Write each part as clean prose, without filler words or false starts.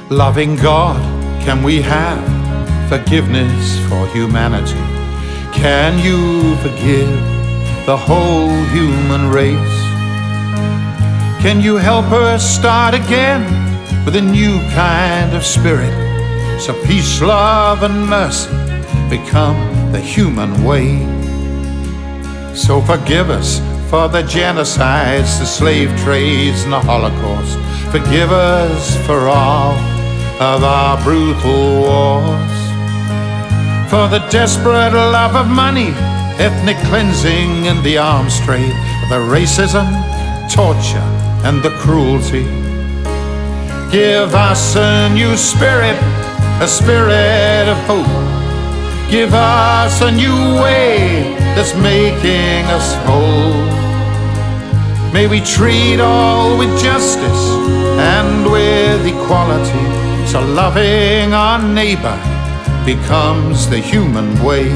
Loving God, can we have forgiveness for humanity? Can you forgive the whole human race? Can you help us start again with a new kind of spirit, so peace, love and mercy become the human way? So forgive us for the genocides, the slave trades and the Holocaust. Forgive us for all of our brutal wars, for the desperate love of money, ethnic cleansing and the arms trade, the racism, torture and the cruelty. Give us a new spirit, a spirit of hope. Give us a new way that's making us whole. May we treat all with justice and with equality, so loving our neighbor becomes the human way,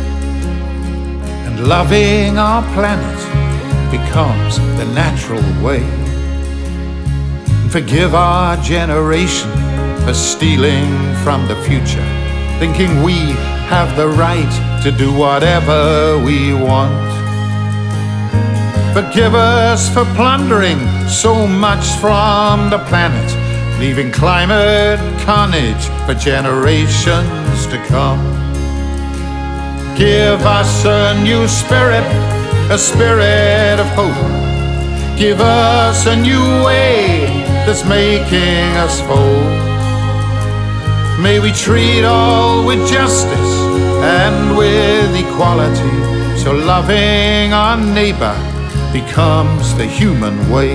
and loving our planet becomes the natural way. And forgive our generation for stealing from the future, thinking we have the right to do whatever we want. Forgive us for plundering so much from the planet, leaving climate carnage for generations to come. Give us a new spirit, a spirit of hope. Give us a new way that's making us whole. May we treat all with justice and with equality, so loving our neighbor becomes the human way,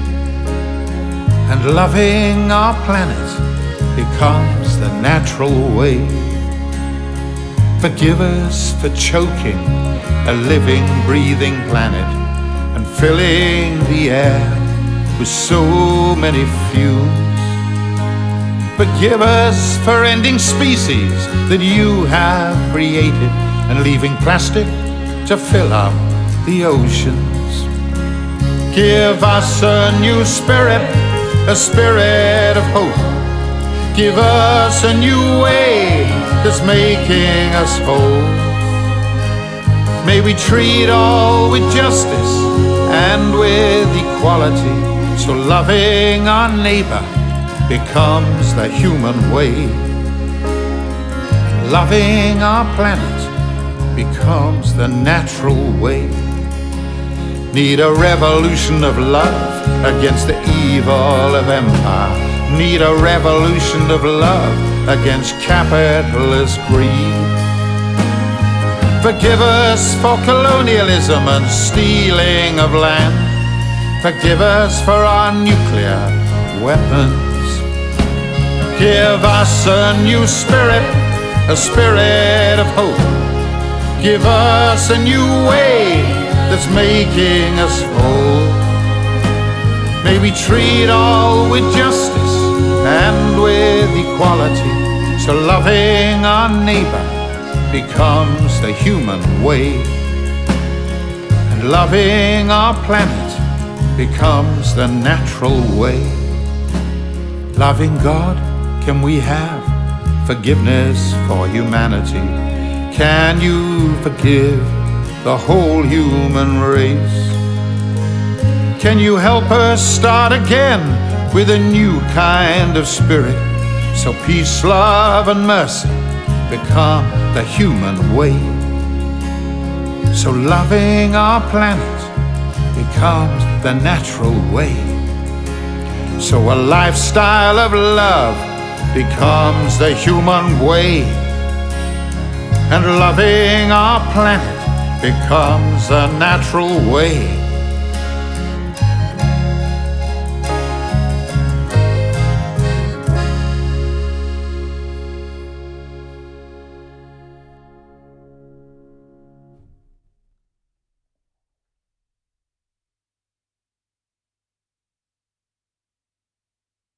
and loving our planet becomes the natural way. Forgive us for choking a living, breathing planet and filling the air with so many fumes. Forgive us for ending species that you have created and leaving plastic to fill up the oceans. Give us a new spirit, a spirit of hope. Give us a new way that's making us whole. May we treat all with justice and with equality, so loving our neighbor becomes the human way, and loving our planet becomes the natural way. Need a revolution of love against the evil of empire. Need a revolution of love against capitalist greed. Forgive us for colonialism and stealing of land. Forgive us for our nuclear weapons. Give us a new spirit, a spirit of hope. Give us a new way that's making us whole. May we treat all with justice and with equality, so loving our neighbor becomes the human way, and loving our planet becomes the natural way. Loving God, can we have forgiveness for humanity? Can you forgive the whole human race? Can you help us start again with a new kind of spirit, so peace, love and mercy become the human way, so loving our planet becomes the natural way, so a lifestyle of love becomes the human way, and loving our planet becomes a natural way.